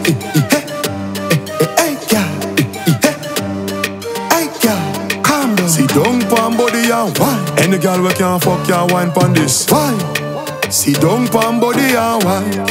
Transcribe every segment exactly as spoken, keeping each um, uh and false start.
Hey, hey, girl. Hey, girl. Calm down. Sit down, pan body and wine. Any girl we can fuck can wine pon this. Wine. Sit down, pan body and wine.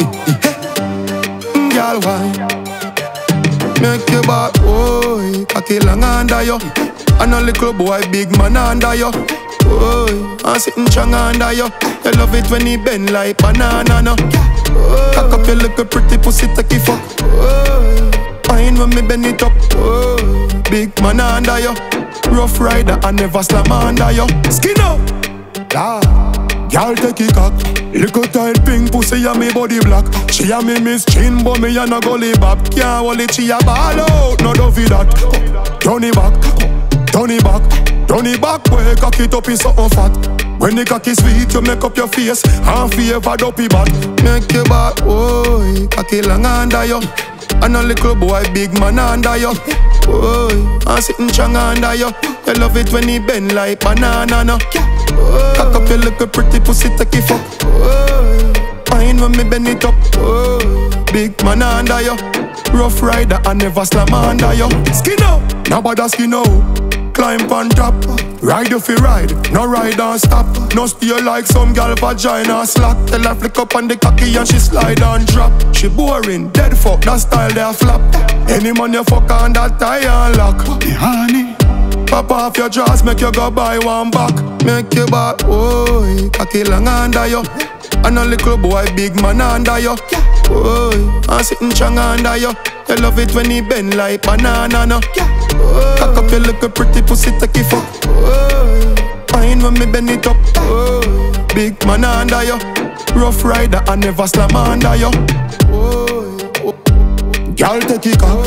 Girl, wine. Make your back, oi, cocky long under you. And a little boy, big man under you. Oi, I'm sitting strong under you. You love it when he bend like banana, no. Oi, cock up your little pretty pussy, take it fuck. Oi, fine when me bend it up. Oi, big man under you. Rough rider, I never slam under you. Skin up, yeah. Girl take it cock. Little tight pink pussy and me body black. She a me miss chin but me a no gully bop. Can't hold it, she a ball out, no dovey that. Turn it back, turn it back, turn it back. Way cock it up in something fat. When the cock is sweet, you make up your face and favor dopey back. Make your back, oi, cocky long under you. And a little boy, big man under you. Oi, I'm sitting strong under you. You love it when he bend like banana, no. Oi, cock up your little pretty pussy, take it fuck. Oi, fine when me bend it up. Oi, big man under you. Rough rider, I never slam under you. Skin out, now bother skin out. Climb on top, ride if you ride, no ride and stop. No steer like some girl vagina slack. Tell her flick up on the cocky and she slide and drop. She boring, dead fuck, that style they flap. Any man you fuck on that tie and lock. Hey, honey, pop off your jaws, make you go buy one back. Make you back, oi, cocky long under you. And a little boy, big man under you. Oi, I'm sitting strong under you. You love it when he bend like banana, no. Oi, cock up your little pretty pussy, take it fuck. Oi, fine when me bend it up. Oi, big man under you. Rough rider, I never slam under you. Oi, girl take it cock.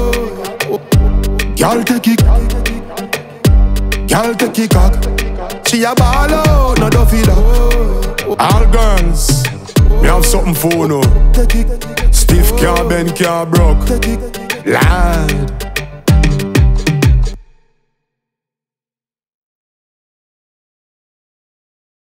Girl take it. Girl take it cock. She a ball out, no duffy dog. All girls, me have something for no. Stiff can't bend, can't broke. Land.